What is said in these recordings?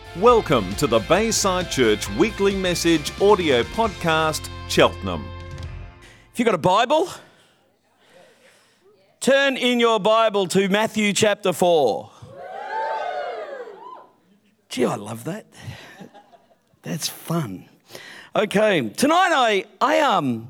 Welcome to the Bayside Church Weekly Message audio podcast, Cheltenham. If you've got a Bible, turn in your Bible to Matthew chapter 4. Gee, I love that. That's fun. Okay, tonight I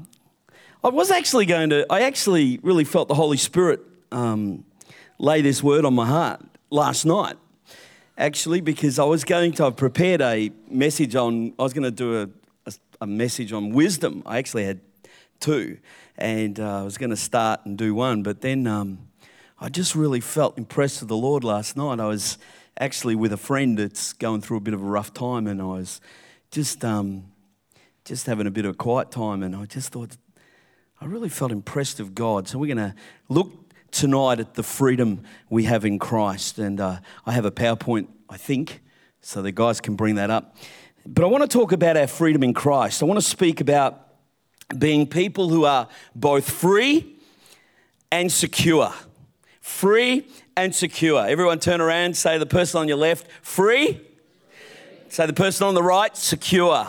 actually really felt the Holy Spirit lay this word on my heart last night. Actually, because I was going to have prepared a message on, I was going to do a message on wisdom. I actually had two, and I was going to start and do one, but then I just really felt impressed with the Lord last night. I was actually with a friend that's going through a bit of a rough time, and I was just having a bit of a quiet time, and I just thought, I really felt impressed of God. So we're going to look tonight at the freedom we have in Christ, and I have a PowerPoint, I think, so the guys can bring that up. But I want to talk about our freedom in Christ. I want to speak about being people who are both free and secure. Free and secure. Everyone turn around, say to the person on your left, free. Say to the person on the right, secure.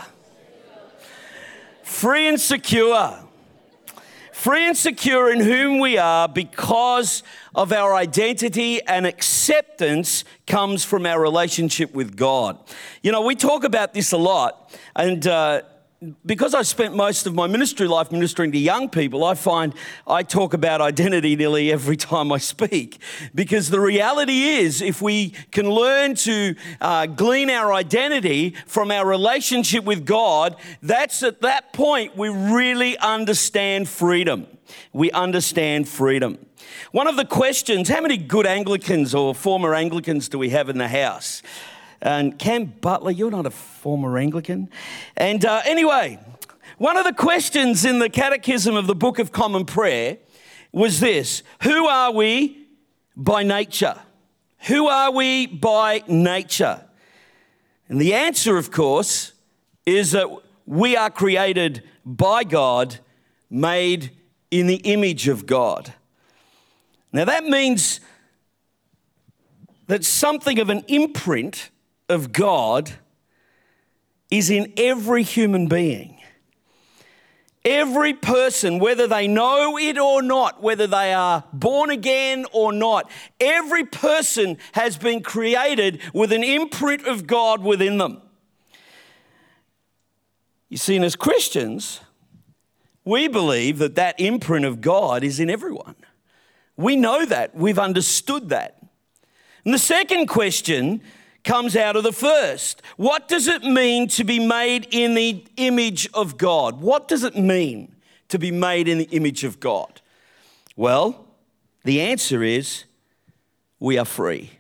Free and secure. Free and secure in whom we are because of our identity and acceptance comes from our relationship with God. You know, we talk about this a lot, and because I spent most of my ministry life ministering to young people, I find I talk about identity nearly every time I speak. Because the reality is, if we can learn to glean our identity from our relationship with God, that's at that point we really understand freedom. We understand freedom. One of the questions, how many good Anglicans or former Anglicans do we have in the house? And Cam Butler, you're not a former Anglican. And anyway, one of the questions in the Catechism of the Book of Common Prayer was this: who are we by nature? Who are we by nature? And the answer, of course, is that we are created by God, made in the image of God. Now that means that something of an imprint of God is in every human being. Every person, whether they know it or not, whether they are born again or not, every person has been created with an imprint of God within them. You see, and as Christians, we believe that that imprint of God is in everyone. We know that. We've understood that. And the second question comes out of the first. What does it mean to be made in the image of God? What does it mean to be made in the image of God? Well, the answer is we are free.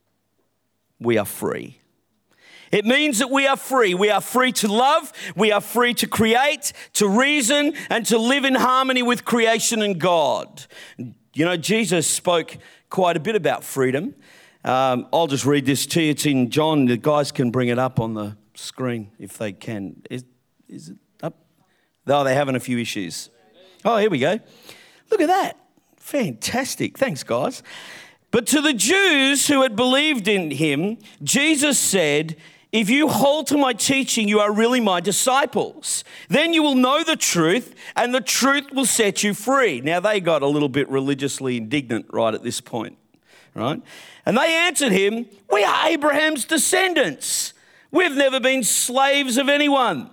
We are free. It means that we are free. We are free to love. We are free to create, to reason, and to live in harmony with creation and God. You know, Jesus spoke quite a bit about freedom. I'll just read this to you. It's in John. The guys can bring it up on the screen if they can. Is it up? Oh, they're having a few issues. Oh, here we go. Look at that. Fantastic. Thanks, guys. But to the Jews who had believed in him, Jesus said, "If you hold to my teaching, you are really my disciples. Then you will know the truth, and the truth will set you free." Now, they got a little bit religiously indignant right at this point, right? And they answered him, "We are Abraham's descendants. We've never been slaves of anyone."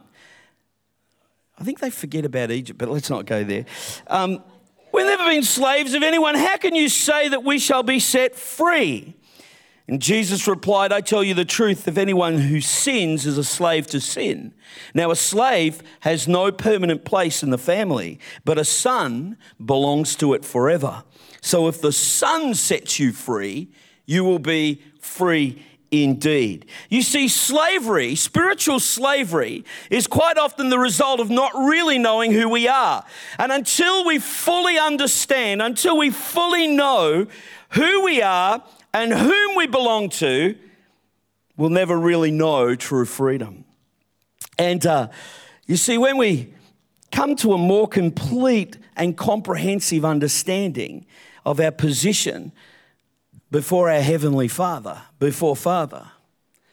I think they forget about Egypt, but let's not go there. "We've never been slaves of anyone. How can you say that we shall be set free?" And Jesus replied, "I tell you the truth, if anyone who sins is a slave to sin. Now a slave has no permanent place in the family, but a son belongs to it forever. So if the Son sets you free, you will be free indeed." You see, slavery, spiritual slavery, is quite often the result of not really knowing who we are. And until we fully understand, until we fully know who we are and whom we belong to, we'll never really know true freedom. And you see, when we come to a more complete and comprehensive understanding of our position before our Heavenly Father, before Father,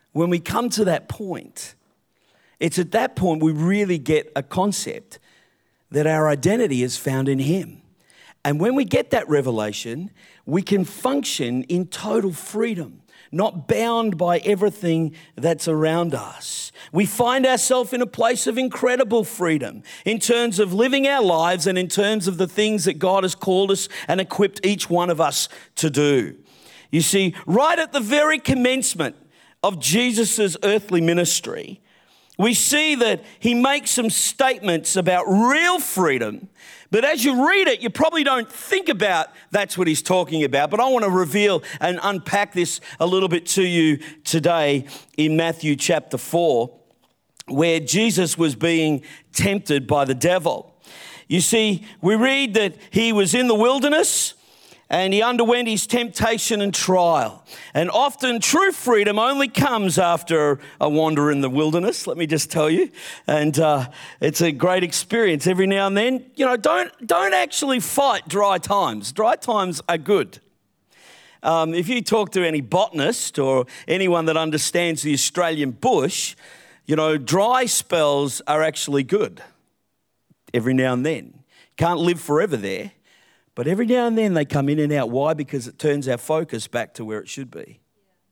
when we come to that point, it's at that point we really get a concept that our identity is found in Him. And when we get that revelation, we can function in total freedom, not bound by everything that's around us. We find ourselves in a place of incredible freedom in terms of living our lives and in terms of the things that God has called us and equipped each one of us to do. You see, right at the very commencement of Jesus' earthly ministry, we see that He makes some statements about real freedom. But as you read it, you probably don't think about that's what He's talking about. But I want to reveal and unpack this a little bit to you today in Matthew chapter 4, where Jesus was being tempted by the devil. You see, we read that He was in the wilderness and He underwent His temptation and trial. And often true freedom only comes after a wander in the wilderness, let me just tell you. And it's a great experience every now and then. You know, don't actually fight dry times. Dry times are good. If you talk to any botanist or anyone that understands the Australian bush, you know, dry spells are actually good every now and then. Can't live forever there. But every now and then they come in and out. Why? Because it turns our focus back to where it should be.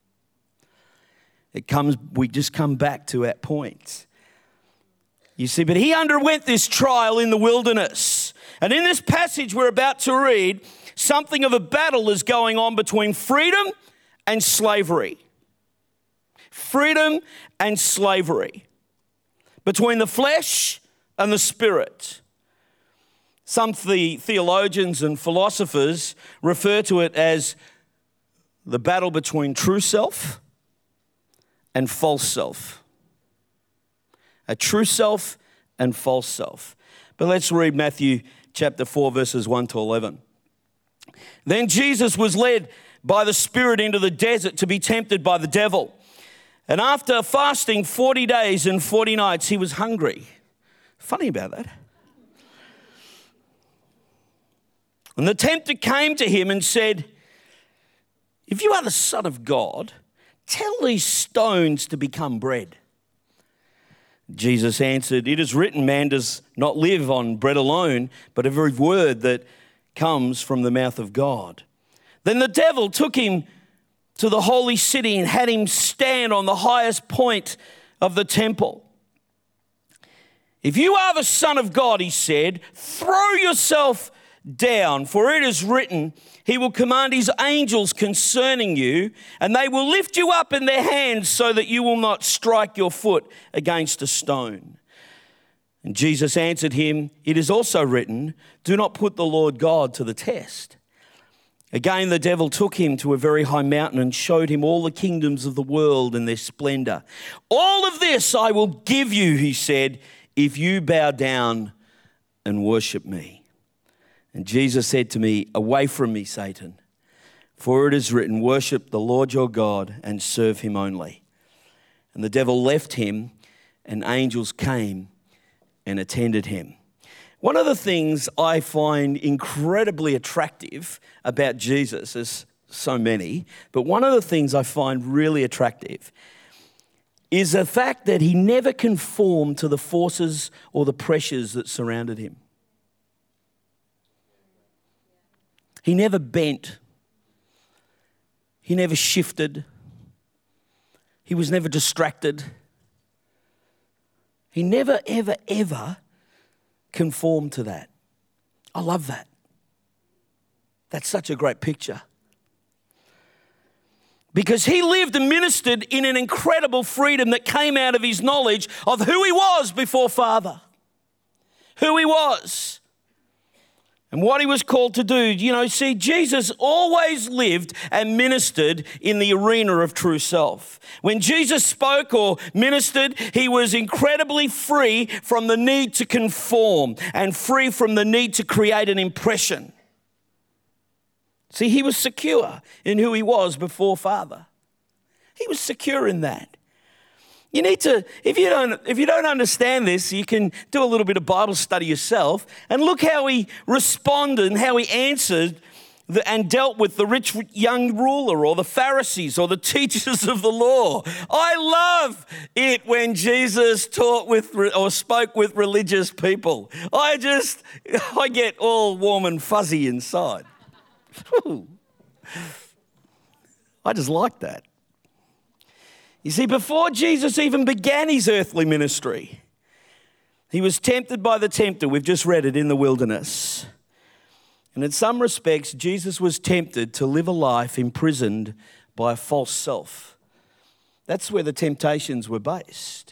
We just come back to that point. You see, but He underwent this trial in the wilderness. And in this passage we're about to read, something of a battle is going on between freedom and slavery. Freedom and slavery. Between the flesh and the spirit. Some theologians and philosophers refer to it as the battle between true self and false self. A true self and false self. But let's read Matthew chapter 4, verses 1 to 11. Then Jesus was led by the Spirit into the desert to be tempted by the devil. And after fasting 40 days and 40 nights, He was hungry. Funny about that. And the tempter came to Him and said, "If you are the Son of God, tell these stones to become bread." Jesus answered, "It is written, man does not live on bread alone, but every word that comes from the mouth of God." Then the devil took Him to the holy city and had Him stand on the highest point of the temple. "If you are the Son of God," He said, "throw yourself down, for it is written, He will command His angels concerning you, and they will lift you up in their hands so that you will not strike your foot against a stone." And Jesus answered him, "It is also written, do not put the Lord God to the test." Again, the devil took Him to a very high mountain and showed Him all the kingdoms of the world and their splendor. "All of this I will give you," He said, "if you bow down and worship me." And Jesus said to me, "Away from me, Satan, for it is written, worship the Lord your God and serve Him only." And the devil left Him, and angels came and attended Him. One of the things I find incredibly attractive about Jesus, there's so many, but one of the things I find really attractive is the fact that He never conformed to the forces or the pressures that surrounded Him. He never bent. He never shifted. He was never distracted. He never, ever, ever conformed to that. I love that. That's such a great picture. Because He lived and ministered in an incredible freedom that came out of His knowledge of who He was before Father. Who He was. And what He was called to do. You know, see, Jesus always lived and ministered in the arena of true self. When Jesus spoke or ministered, He was incredibly free from the need to conform and free from the need to create an impression. See, He was secure in who He was before Father. He was secure in that. You need to, if you don't understand this, you can do a little bit of Bible study yourself and look how He responded and how He answered and dealt with the rich young ruler or the Pharisees or the teachers of the law. I love it when Jesus taught with or spoke with religious people. I get all warm and fuzzy inside. I just like that. You see, before Jesus even began his earthly ministry, he was tempted by the tempter. We've just read it in the wilderness. And in some respects, Jesus was tempted to live a life imprisoned by a false self. That's where the temptations were based.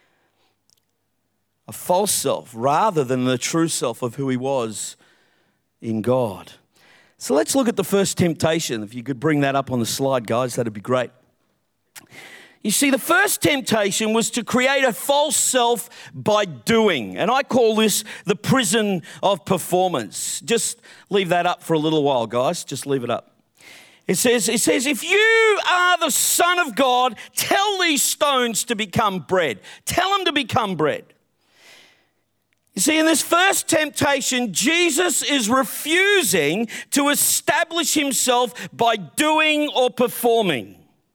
A false self rather than the true self of who he was in God. So let's look at the first temptation. If you could bring that up on the slide, guys, that'd be great. You see, the first temptation was to create a false self by doing. And I call this the prison of performance. Just leave that up for a little while, guys. Just leave it up. It says, if you are the Son of God, tell these stones to become bread. Tell them to become bread. You see, in this first temptation, Jesus is refusing to establish himself by doing or performing.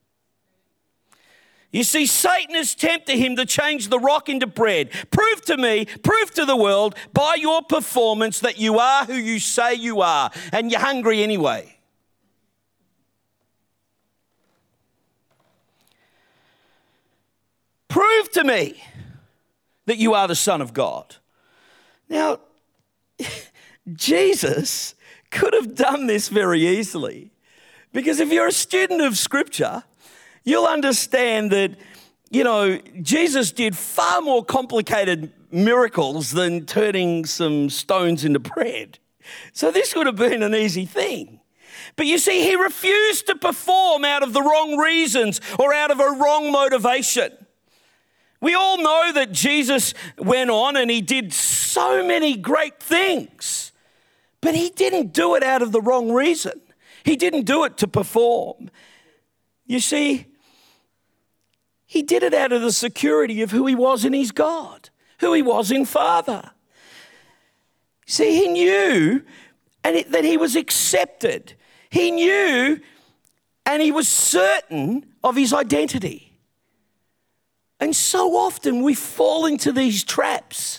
You see, Satan has tempted him to change the rock into bread. Prove to me, prove to the world by your performance that you are who you say you are, and you're hungry anyway. Prove to me that you are the Son of God. Now, Jesus could have done this very easily, because if you're a student of Scripture, you'll understand that, Jesus did far more complicated miracles than turning some stones into bread. So this would have been an easy thing. But you see, he refused to perform out of the wrong reasons or out of a wrong motivation. We all know that Jesus went on and he did so many great things, but he didn't do it out of the wrong reason. He didn't do it to perform. You see, he did it out of the security of who he was in his God, who he was in Father. See, he knew that he was accepted. He knew and he was certain of his identity. And so often we fall into these traps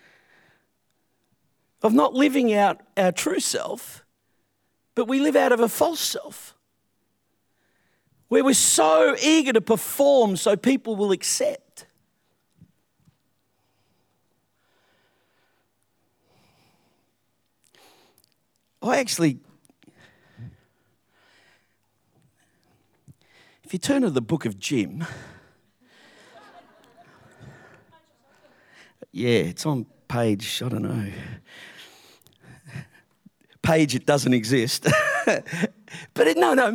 of not living out our true self, but we live out of a false self, where we're so eager to perform so people will accept. If you turn to the book of Jim, it's on page, I don't know, page it doesn't exist. But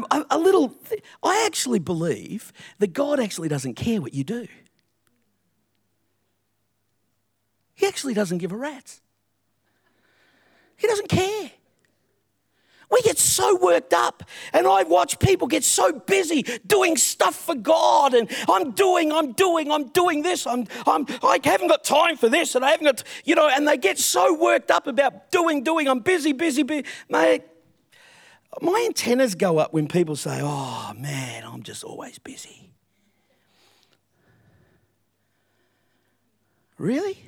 I actually believe that God actually doesn't care what you do. He actually doesn't give a rat's. He doesn't care. We get so worked up, and I watch people get so busy doing stuff for God, and I'm doing this. I haven't got time for this, and I haven't got, and they get so worked up about doing. I'm busy. Mate, my antennas go up when people say, "Oh man, I'm just always busy." Really?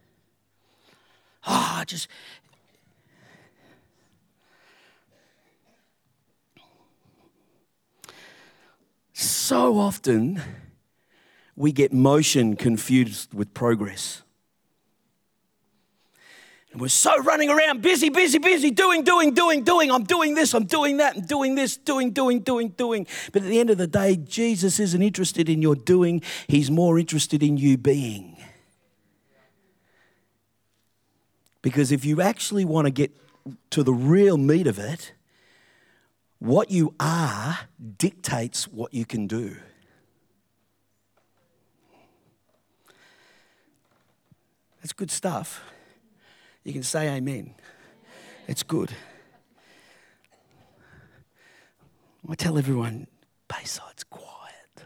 So often we get motion confused with progress. And we're so running around, busy, doing. I'm doing this, I'm doing that, I'm doing this, doing. But at the end of the day, Jesus isn't interested in your doing. He's more interested in you being. Because if you actually want to get to the real meat of it, what you are dictates what you can do. That's good stuff. You can say amen. It's good. I tell everyone, Bayside's quiet.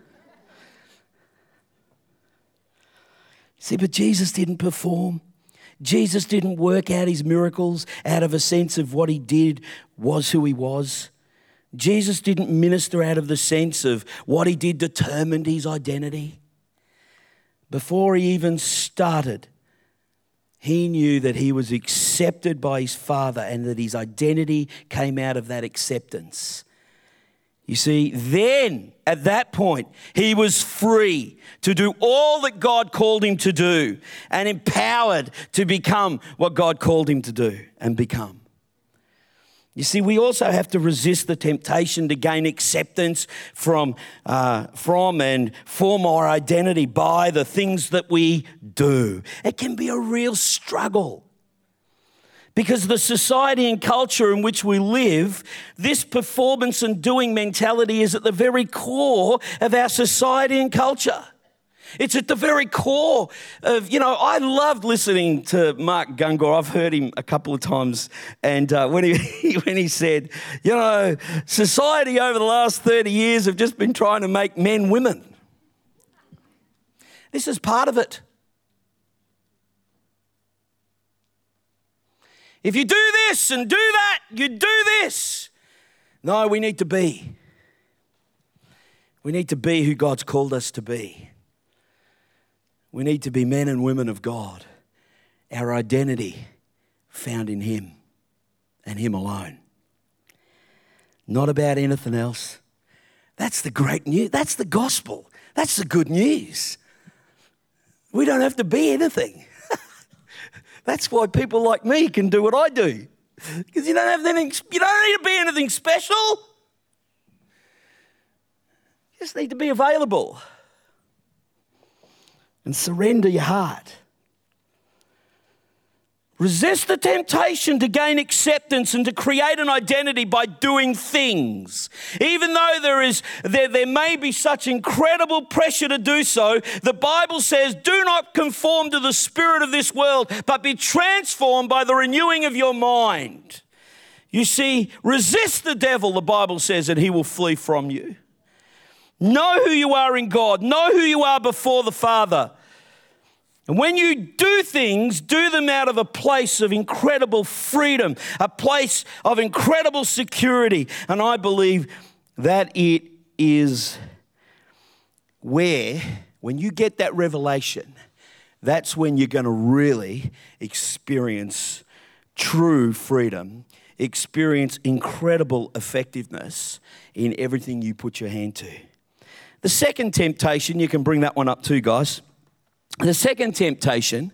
See, but Jesus didn't perform. Jesus didn't work out his miracles out of a sense of what he did was who he was. Jesus didn't minister out of the sense of what he did determined his identity. Before he even started, he knew that he was accepted by his Father and that his identity came out of that acceptance. You see, then at that point, he was free to do all that God called him to do and empowered to become what God called him to do and become. You see, we also have to resist the temptation to gain acceptance from and form our identity by the things that we do. It can be a real struggle. Because the society and culture in which we live, this performance and doing mentality is at the very core of our society and culture. It's at the very core of, I loved listening to Mark Gungor. I've heard him a couple of times. And when he said, society over the last 30 years have just been trying to make men women. This is part of it. If you do this and do that, you do this. No, we need to be. We need to be who God's called us to be. We need to be men and women of God. Our identity found in him and him alone. Not about anything else. That's the great news. That's the gospel. That's the good news. We don't have to be anything. That's why people like me can do what I do. Because you don't need to be anything special. You just need to be available. And surrender your heart. Resist the temptation to gain acceptance and to create an identity by doing things. Even though there may be such incredible pressure to do so, the Bible says, do not conform to the spirit of this world, but be transformed by the renewing of your mind. You see, resist the devil, the Bible says, and he will flee from you. Know who you are in God. Know who you are before the Father. And when you do things, do them out of a place of incredible freedom, a place of incredible security. And I believe that it is where, when you get that revelation, that's when you're going to really experience true freedom, experience incredible effectiveness in everything you put your hand to. The second temptation, you can bring that one up too, guys. The second temptation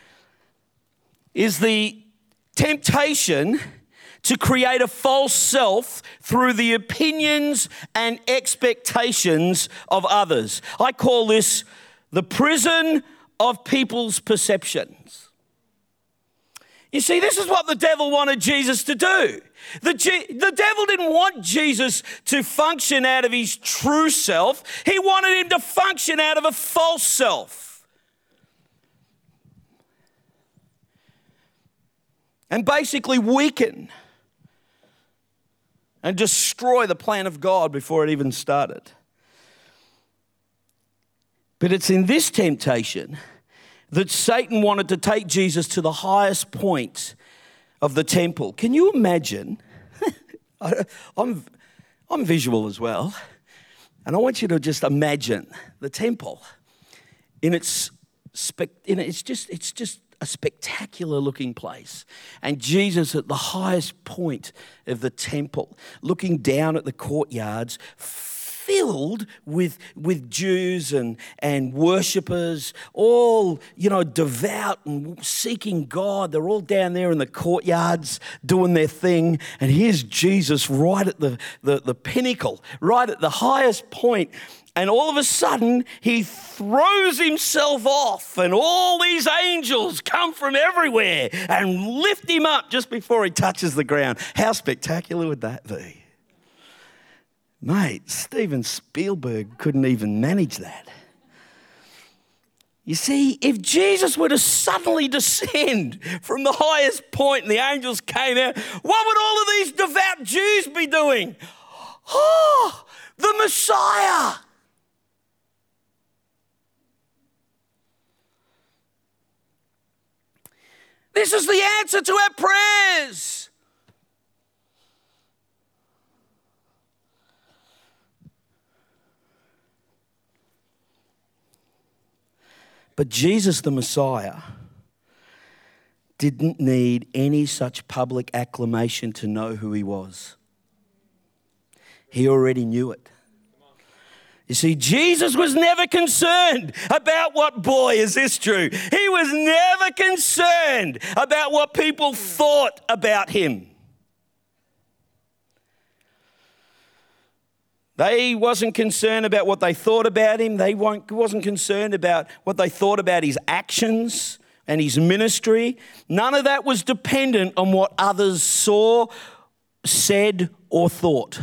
is the temptation to create a false self through the opinions and expectations of others. I call this the prison of people's perceptions. You see, this is what the devil wanted Jesus to do. The devil didn't want Jesus to function out of his true self. He wanted him to function out of a false self. And basically weaken and destroy the plan of God before it even started. But it's in this temptation that Satan wanted to take Jesus to the highest point of the temple. Can you imagine? I'm visual as well. And I want you to just imagine the temple it's just a spectacular looking place. And Jesus at the highest point of the temple, looking down at the courtyards, filled with Jews and worshippers, all, devout and seeking God. They're all down there in the courtyards doing their thing. And here's Jesus right at the pinnacle, right at the highest point. And all of a sudden, he throws himself off and all these angels come from everywhere and lift him up just before he touches the ground. How spectacular would that be? Mate, Steven Spielberg couldn't even manage that. You see, if Jesus were to suddenly descend from the highest point and the angels came out, what would all of these devout Jews be doing? Oh, the Messiah! This is the answer to our prayers. But Jesus the Messiah didn't need any such public acclamation to know who he was. He already knew it. You see, Jesus was never concerned about what, boy, is this true? He was never concerned about what people thought about him. They wasn't concerned about what they thought about him. They wasn't concerned about what they thought about his actions and his ministry. None of that was dependent on what others saw, said, or thought.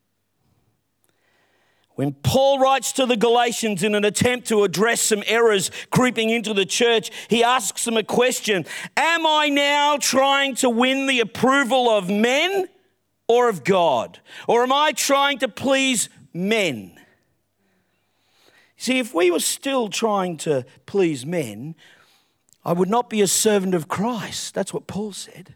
When Paul writes to the Galatians in an attempt to address some errors creeping into the church, he asks them a question. Am I now trying to win the approval of men or of God? Or am I trying to please men? See, if we were still trying to please men, I would not be a servant of Christ. That's what Paul said.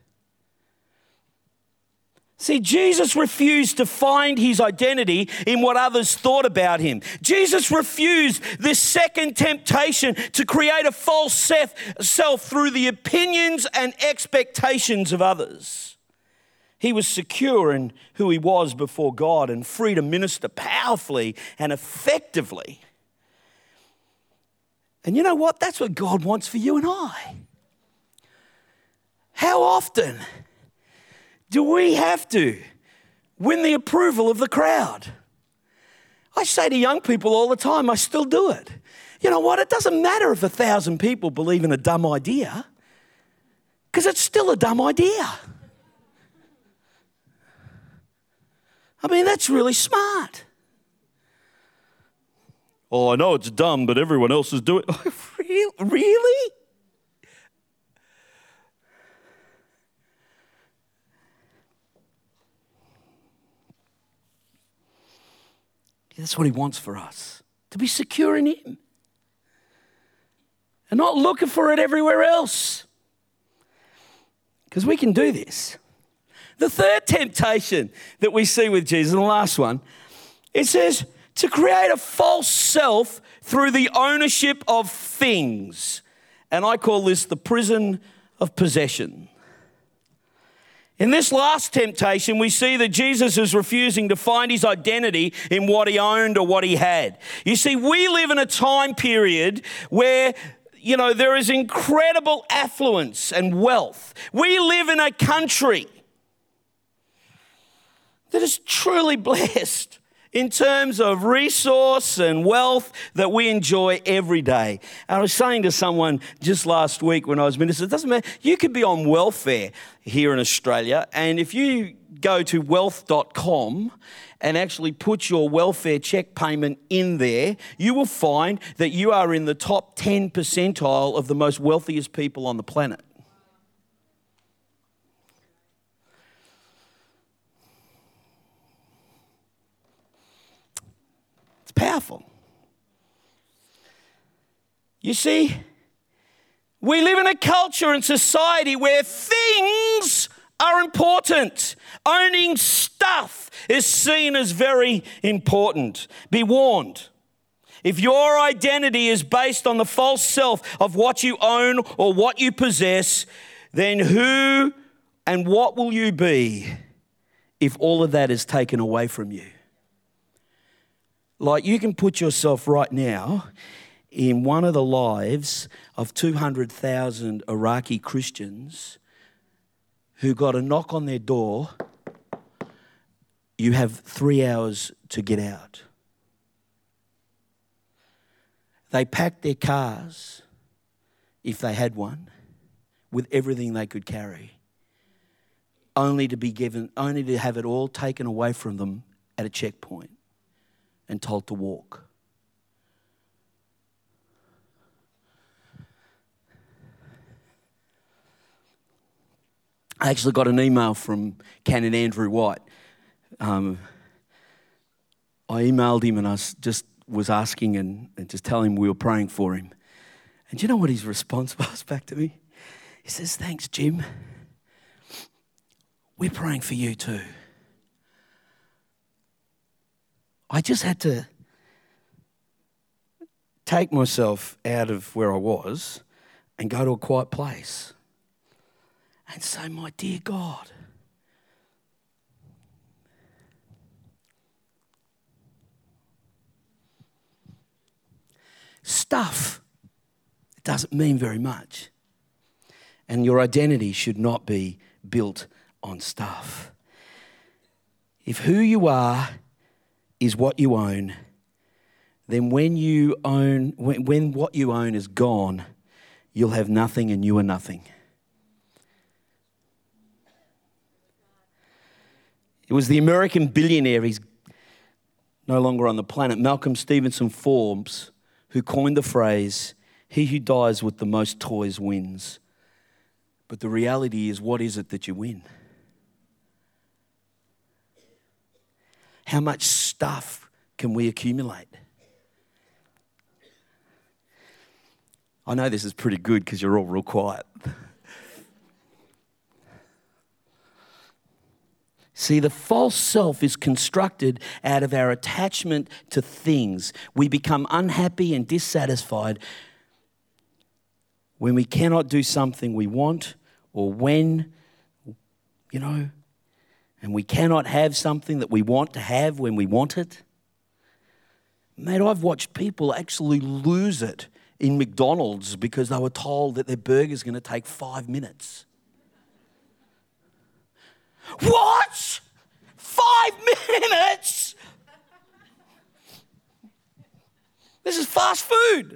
See, Jesus refused to find his identity in what others thought about him. Jesus refused this second temptation to create a false self through the opinions and expectations of others. He was secure in who he was before God and free to minister powerfully and effectively. And you know what? That's what God wants for you and I. How often do we have to win the approval of the crowd? I say to young people all the time, I still do it. You know what? It doesn't matter if 1,000 people believe in a dumb idea, because it's still a dumb idea. I mean, that's really smart. Oh, I know it's dumb, but everyone else is doing it. Really? That's what he wants for us, to be secure in him and not looking for it everywhere else, because we can do this. The third temptation that we see with Jesus, and the last one, it says to create a false self through the ownership of things. And I call this the prison of possession. In this last temptation, we see that Jesus is refusing to find his identity in what he owned or what he had. You see, we live in a time period where, you know, there is incredible affluence and wealth. We live in a country that is truly blessed in terms of resource and wealth that we enjoy every day. And I was saying to someone just last week when I was ministering, it doesn't matter, you could be on welfare here in Australia, and if you go to wealth.com and actually put your welfare check payment in there, you will find that you are in the top 10 percentile of the most wealthiest people on the planet. Powerful. You see, we live in a culture and society where things are important. Owning stuff is seen as very important. Be warned. If your identity is based on the false self of what you own or what you possess, then who and what will you be if all of that is taken away from you? Like, you can put yourself right now in one of the lives of 200,000 Iraqi Christians who got a knock on their door. You have 3 hours to get out. They packed their cars, if they had one, with everything they could carry, only to have it all taken away from them at a checkpoint and told to walk. I actually got an email from Canon Andrew White. I emailed him and I was asking and just telling him we were praying for him. And do you know what his response was back to me? He says, thanks, Jim. We're praying for you too. I just had to take myself out of where I was and go to a quiet place and say, my dear God, stuff doesn't mean very much. And your identity should not be built on stuff. If who you are is what you own, then when what you own is gone, you'll have nothing and you are nothing. It was the American billionaire, he's no longer on the planet, Malcolm Stevenson Forbes, who coined the phrase, he who dies with the most toys wins. But the reality is, what is it that you win? How much stuff can we accumulate? I know this is pretty good because you're all real quiet. See, the false self is constructed out of our attachment to things. We become unhappy and dissatisfied when we cannot do something we want, or when, and we cannot have something that we want to have when we want it. Mate, I've watched people actually lose it in McDonald's because they were told that their burger's going to take 5 minutes. What? 5 minutes? This is fast food.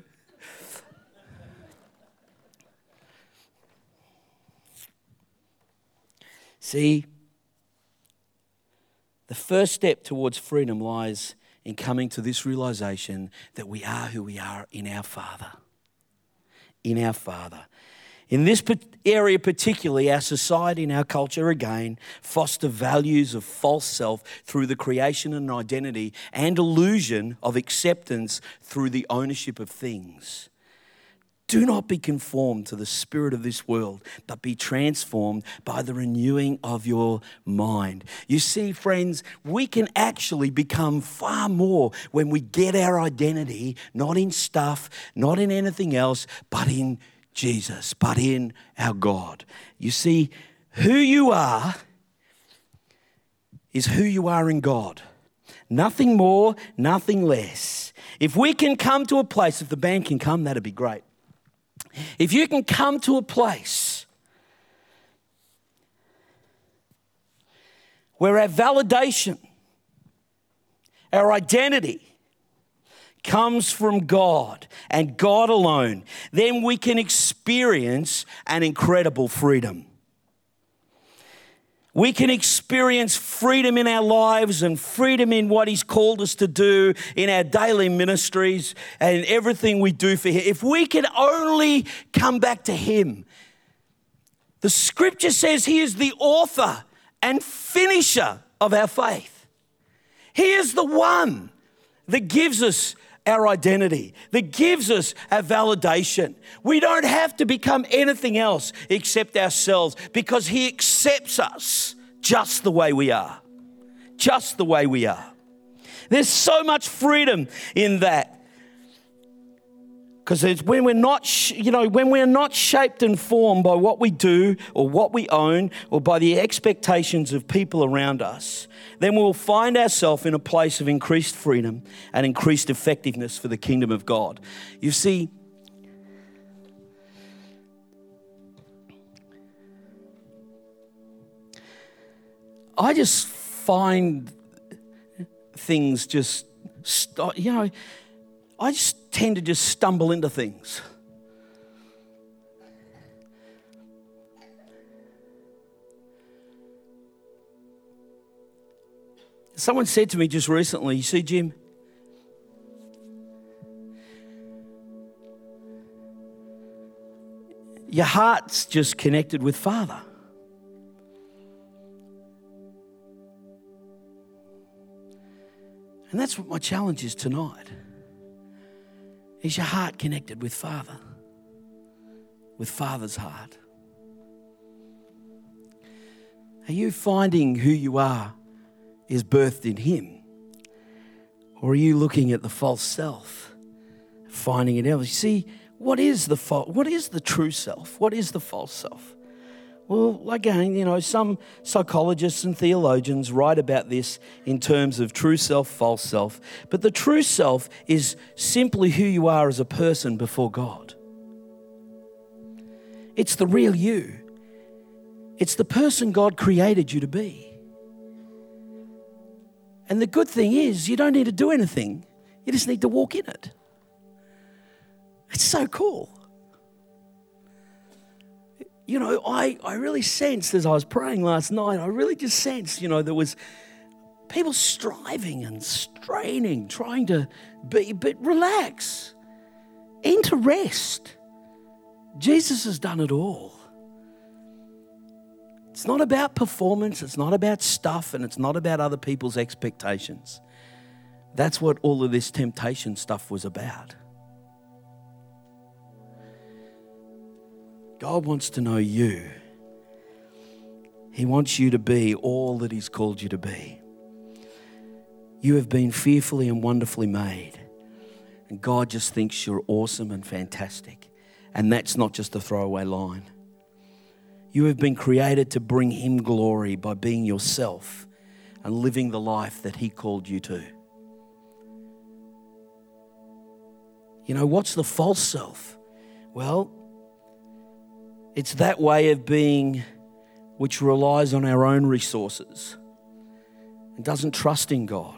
See, the first step towards freedom lies in coming to this realization that we are who we are in our Father. In our Father. In this area particularly, our society and our culture, again, foster values of false self through the creation and identity and illusion of acceptance through the ownership of things. Do not be conformed to the spirit of this world, but be transformed by the renewing of your mind. You see, friends, we can actually become far more when we get our identity, not in stuff, not in anything else, but in Jesus, but in our God. You see, who you are is who you are in God. Nothing more, nothing less. If we can come to a place, if the band can come, that'd be great. If you can come to a place where our validation, our identity comes from God and God alone, then we can experience an incredible freedom. We can experience freedom in our lives and freedom in what He's called us to do in our daily ministries and everything we do for Him. If we can only come back to Him. The Scripture says He is the author and finisher of our faith. He is the one that gives us our identity, that gives us our validation. We don't have to become anything else except ourselves because He accepts us just the way we are. Just the way we are. There's so much freedom in that. Because it's when we're not, when we're not shaped and formed by what we do or what we own or by the expectations of people around us, then we'll find ourselves in a place of increased freedom and increased effectiveness for the kingdom of God. You see, I just find things I just tend to just stumble into things. Someone said to me just recently, you see, Jim, your heart's just connected with Father. And that's what my challenge is tonight. Is your heart connected with Father? With Father's heart? Are you finding who you are is birthed in Him? Or are you looking at the false self, finding it else? You see, what is the true self? What is the false self? Well, again, some psychologists and theologians write about this in terms of true self, false self. But the true self is simply who you are as a person before God. It's the real you. It's the person God created you to be. And the good thing is you don't need to do anything. You just need to walk in it. It's so cool. I really sensed as I was praying last night, I really just sensed, there was people striving and straining, trying to be, but relax. Enter rest. Jesus has done it all. It's not about performance, it's not about stuff, and it's not about other people's expectations. That's what all of this temptation stuff was about. God wants to know you. He wants you to be all that He's called you to be. You have been fearfully and wonderfully made. And God just thinks you're awesome and fantastic. And that's not just a throwaway line. You have been created to bring Him glory by being yourself and living the life that He called you to. What's the false self? Well, it's that way of being which relies on our own resources and doesn't trust in God.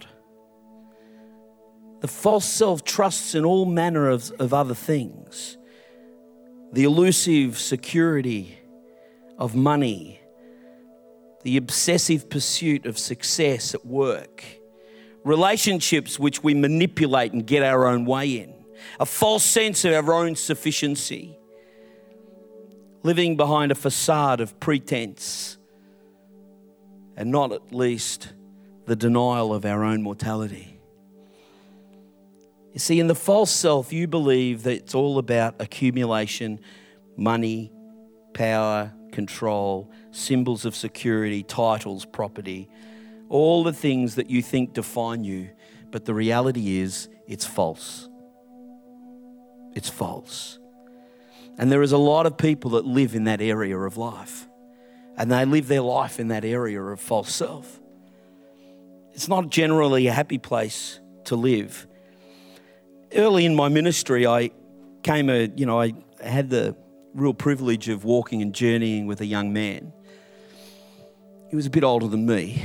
The false self trusts in all manner of other things. The elusive security of money, the obsessive pursuit of success at work, relationships which we manipulate and get our own way in, a false sense of our own sufficiency, living behind a facade of pretense, and not at least the denial of our own mortality. You see, in the false self, you believe that it's all about accumulation, money, power, control, symbols of security, titles, property, all the things that you think define you. But the reality is, it's false. It's false. And there is a lot of people that live in that area of life. And they live their life in that area of false self. It's not generally a happy place to live. Early in my ministry, I had the real privilege of walking and journeying with a young man. He was a bit older than me,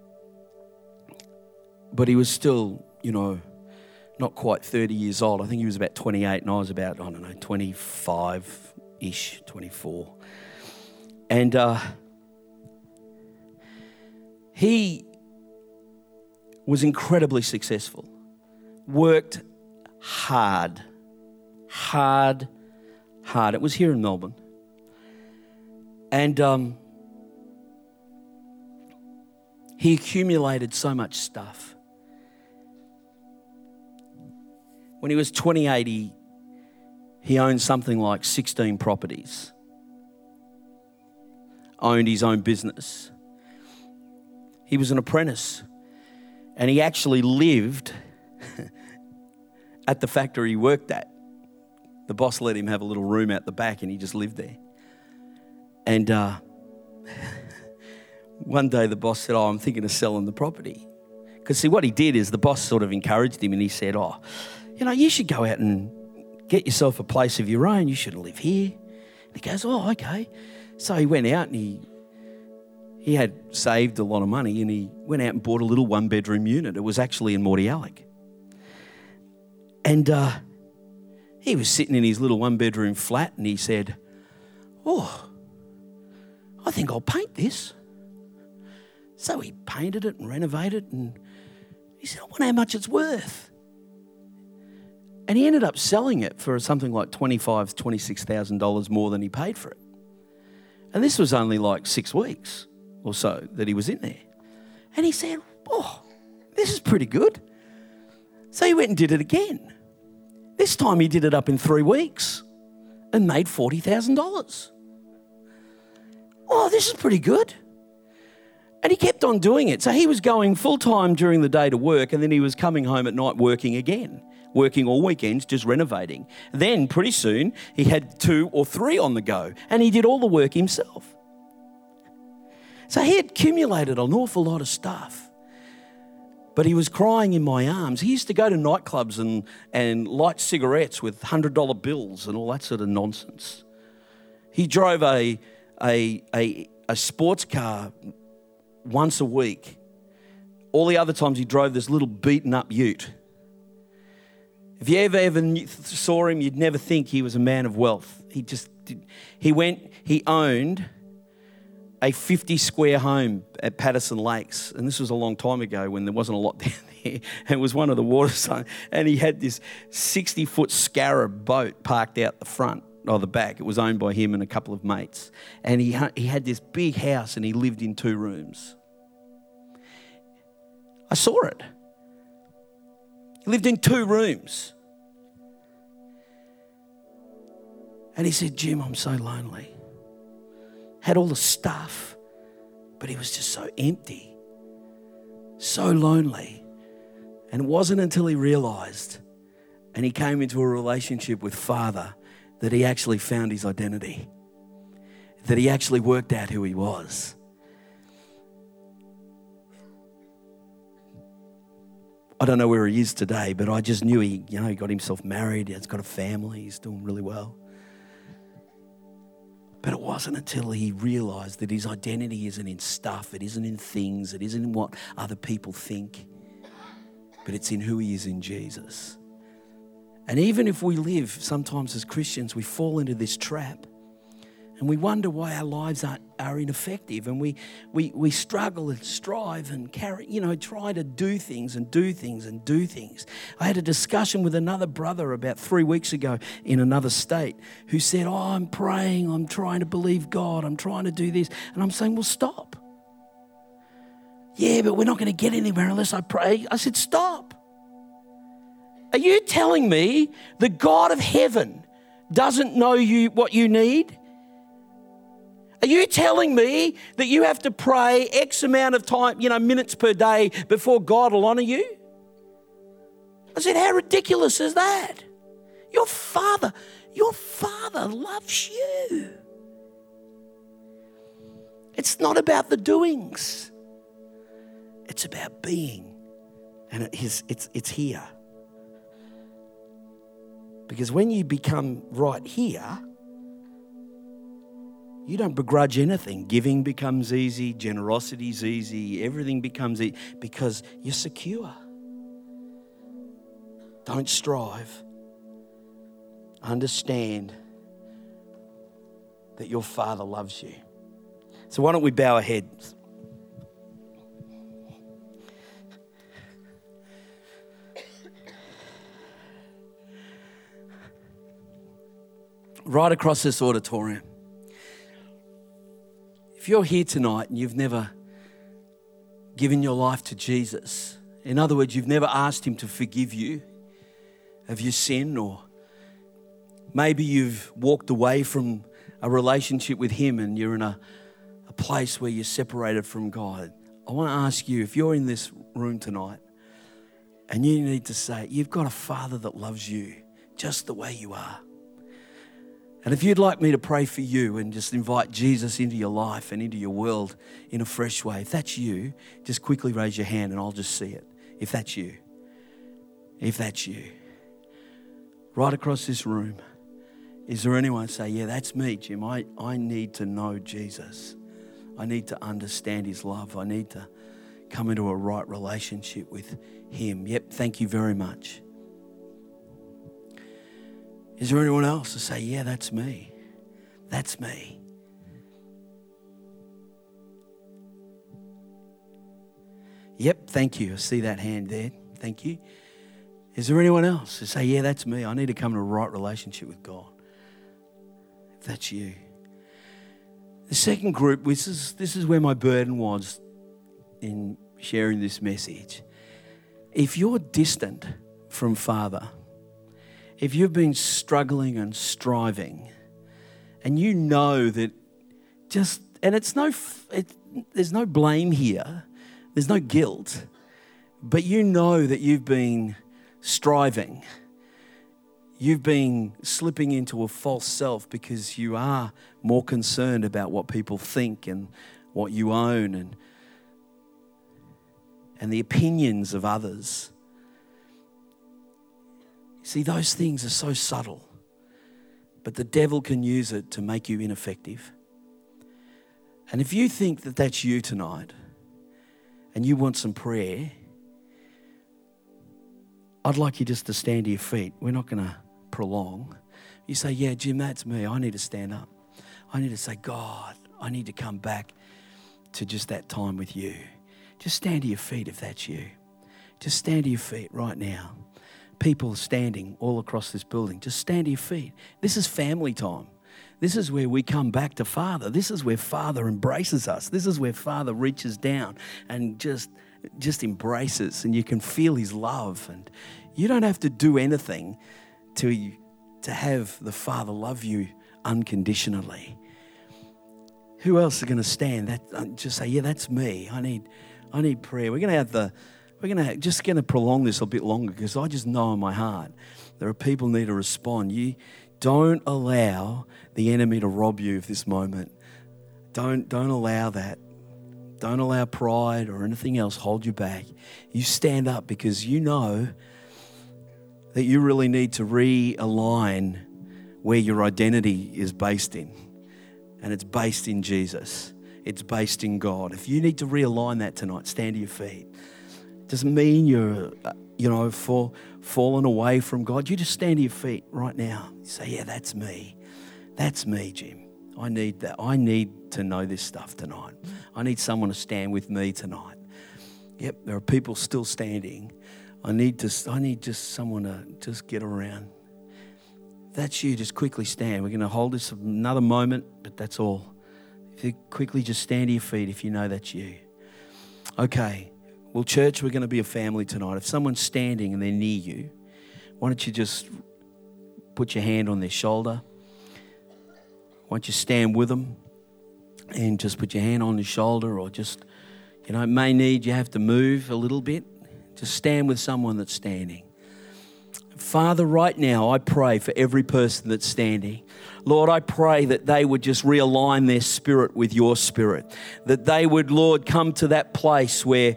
but he was still, not quite 30 years old. I think he was about 28 and I was about, 25-ish, 24. And he was incredibly successful, worked hard. It was here in Melbourne. And he accumulated so much stuff. When he was 28, he owned something like 16 properties, owned his own business. He was an apprentice, and he actually lived at the factory he worked at. The boss let him have a little room out the back, and he just lived there. And one day the boss said, I'm thinking of selling the property. Because see, what he did is the boss sort of encouraged him, and he said, you should go out and get yourself a place of your own. You shouldn't live here. And he goes, okay. So he went out and he had saved a lot of money, and he went out and bought a little one-bedroom unit. It was actually in Mordialloc. And he was sitting in his little one-bedroom flat, and he said, I think I'll paint this. So he painted it and renovated it, and he said, I wonder how much it's worth. And he ended up selling it for something like $25,000, $26,000 more than he paid for it. And this was only like 6 weeks or so that he was in there. And he said, this is pretty good. So he went and did it again. This time he did it up in 3 weeks and made $40,000. This is pretty good. And he kept on doing it. So he was going full-time during the day to work, and then he was coming home at night working again, working all weekends, just renovating. Then pretty soon he had 2 or 3 on the go, and he did all the work himself. So he had accumulated an awful lot of stuff. But he was crying in my arms. He used to go to nightclubs and light cigarettes with $100 bills and all that sort of nonsense. He drove a sports car once a week. All the other times he drove this little beaten up ute. If you ever saw him, you'd never think he was a man of wealth. He owned a 50 square home at Patterson Lakes. And this was a long time ago when there wasn't a lot down there. It was one of the water zones. And he had this 60-foot scarab boat parked out the front or the back. It was owned by him and a couple of mates. And he had this big house and he lived in 2 rooms. I saw it. He lived in 2 rooms. And he said, Jim, I'm so lonely. Had all the stuff, but he was just so empty, so lonely. And it wasn't until he realised and he came into a relationship with Father that he actually found his identity, that he actually worked out who he was. I don't know where he is today, but I just knew he got himself married, he's got a family, he's doing really well. But it wasn't until he realised that his identity isn't in stuff, it isn't in things, it isn't in what other people think, but it's in who he is in Jesus. And even if we live, sometimes as Christians, we fall into this trap and we wonder why our lives are ineffective, and we struggle and strive and try to do things and do things and do things. I had a discussion with another brother about 3 weeks ago in another state who said, I'm praying, I'm trying to believe God, I'm trying to do this. And I'm saying, well, stop. Yeah, but we're not going to get anywhere unless I pray. I said, stop. Are you telling me the God of heaven doesn't know what you need? Are you telling me that you have to pray X amount of time, minutes per day before God will honour you? I said, how ridiculous is that? Your Father loves you. It's not about the doings. It's about being. And it's here. Because when you become right here, you don't begrudge anything. Giving becomes easy, generosity's easy, everything becomes easy because you're secure. Don't strive. Understand that your Father loves you. So why don't we bow our heads? Right across this auditorium. If you're here tonight and you've never given your life to Jesus, in other words, you've never asked him to forgive you of your sin, or maybe you've walked away from a relationship with him and you're in a place where you're separated from God, I want to ask you, if you're in this room tonight and you need to say, you've got a Father that loves you just the way you are. And if you'd like me to pray for you and just invite Jesus into your life and into your world in a fresh way, if that's you, just quickly raise your hand and I'll just see it. If that's you. If that's you. Right across this room, is there anyone say, yeah, that's me, Jim. I need to know Jesus. I need to understand his love. I need to come into a right relationship with him. Yep, thank you very much. Is there anyone else to say, yeah, that's me. That's me. Yep, thank you. I see that hand there. Thank you. Is there anyone else to say, yeah, that's me. I need to come to a right relationship with God. If that's you. The second group, this is where my burden was in sharing this message. If you're distant from Father, if you've been struggling and striving, and you know that there's no blame here. There's no guilt. But you know that you've been striving. You've been slipping into a false self because you are more concerned about what people think and what you own and the opinions of others. See, those things are so subtle, but the devil can use it to make you ineffective. And if you think that that's you tonight and you want some prayer, I'd like you just to stand to your feet. We're not going to prolong. You say, yeah, Jim, that's me. I need to stand up. I need to say, God, I need to come back to just that time with you. Just stand to your feet if that's you. Just stand to your feet right now. People standing all across this building. Just stand to your feet. This is family time. This is where we come back to Father. This is where Father embraces us. This is where Father reaches down and just embraces, and you can feel his love. And you don't have to do anything to have the Father love you unconditionally. Who else is going to stand? Just say, yeah, that's me. I need prayer. We're going to prolong this a bit longer because I just know in my heart there are people who need to respond. You don't allow the enemy to rob you of this moment. Don't allow that. Don't allow pride or anything else hold you back. You stand up because you know that you really need to realign where your identity is based in. And it's based in Jesus. It's based in God. If you need to realign that tonight, stand to your feet. It doesn't mean you're, fallen away from God. You just stand to your feet right now. You say, yeah, that's me. That's me, Jim. I need that. I need to know this stuff tonight. I need someone to stand with me tonight. Yep, there are people still standing. I need just someone to just get around. If that's you, just quickly stand. We're going to hold this another moment, but that's all. If you quickly just stand to your feet if you know that's you. Okay. Well, church, we're going to be a family tonight. If someone's standing and they're near you, why don't you just put your hand on their shoulder? Why don't you stand with them and just put your hand on their shoulder, or just, it may need you have to move a little bit. Just stand with someone that's standing. Father, right now, I pray for every person that's standing. Lord, I pray that they would just realign their spirit with your spirit. That they would, Lord, come to that place where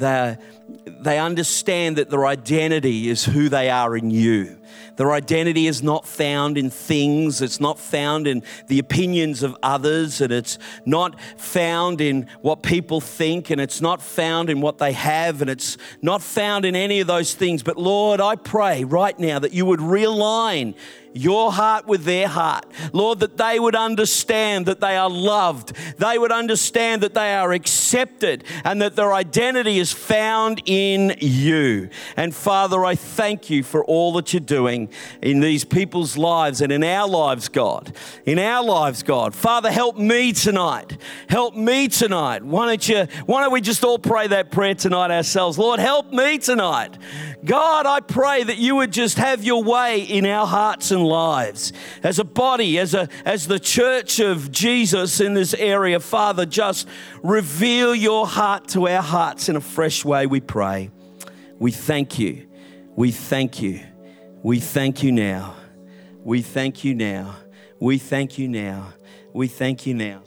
they understand that their identity is who they are in you. Their identity is not found in things. It's not found in the opinions of others, and it's not found in what people think, and it's not found in what they have, and it's not found in any of those things. But Lord, I pray right now that you would realign your heart with their heart. Lord, that they would understand that they are loved. They would understand that they are accepted and that their identity is found in you. And Father, I thank you for all that you're doing in these people's lives and in our lives, God. In our lives, God. Father, help me tonight. Help me tonight. Why don't we just all pray that prayer tonight ourselves? Lord, help me tonight. God, I pray that you would just have your way in our hearts and lives. As a body, as the church of Jesus in this area, Father, just reveal your heart to our hearts in a fresh way, we pray. We thank you. We thank you. We thank you now. We thank you now. We thank you now. We thank you now.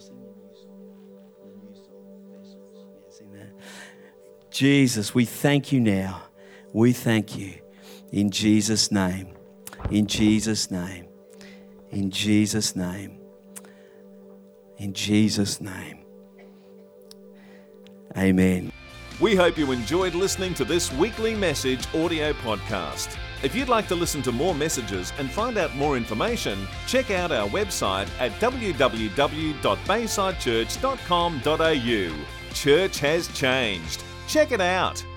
Jesus, we thank you now. We thank you in Jesus' name. In Jesus' name. In Jesus' name. In Jesus' name. Amen. We hope you enjoyed listening to this weekly message audio podcast. If you'd like to listen to more messages and find out more information, check out our website at www.baysidechurch.com.au. Church has changed. Check it out.